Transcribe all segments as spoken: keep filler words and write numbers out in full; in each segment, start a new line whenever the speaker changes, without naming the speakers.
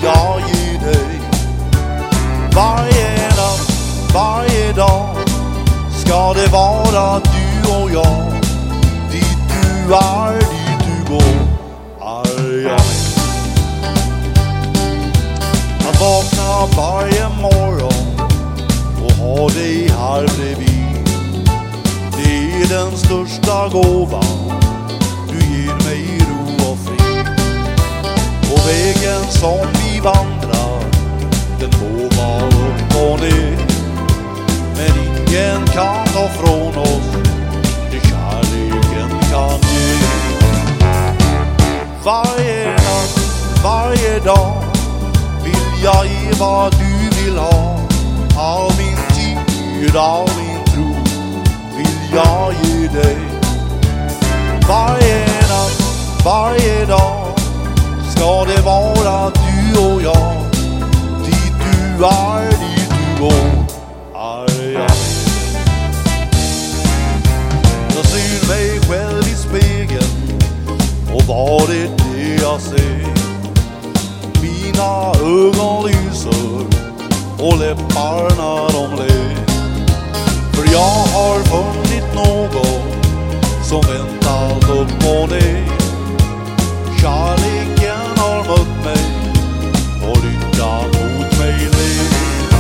jag ge dig. Varje natt, varje dag ska det vara du och jag. Dit du är, dit du går, är jag med. Att vakna varje morgon och ha dig här bredvid, det är den största gåvan du ger mig, ro och frid. Och vägen som vi vandrar, den må vara upp och ner, men ingen kan ta från oss det kärleken kan ge. Varje natt, varje dag vill jag ge vad du vill ha. All min tid, all min tro vill jag ge dig. Varje natt, varje dag ska det vara du och jag. Dit du är, dit du går, är jag med. Jag ser mig själv i spegeln, och vad är det jag ser? Mina ögon lyser och läpparna de ler. För jag har funnit något som väntat upp och ner. Kärleken har mött mig och lyckan mot mig ler.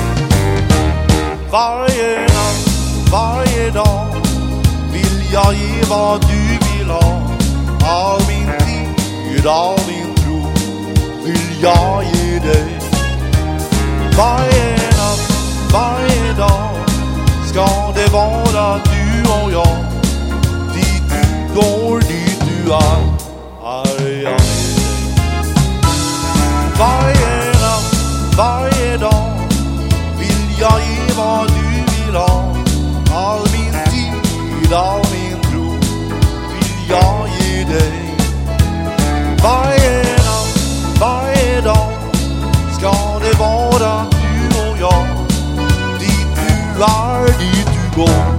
Varje natt, varje dag vill jag ge vad du vill ha. All min tid, all min tro vill jag ge dig. Varje natt, varje dag ska det vara du och jag. Dit du går, dit du är, är jag med dig. Varje natt, varje dag vill jag ge vad du vill ha. All min tid, all min tro vill jag ge dig. Varje natt, varje dag ska det vara du och jag. Dit du är, dit du går.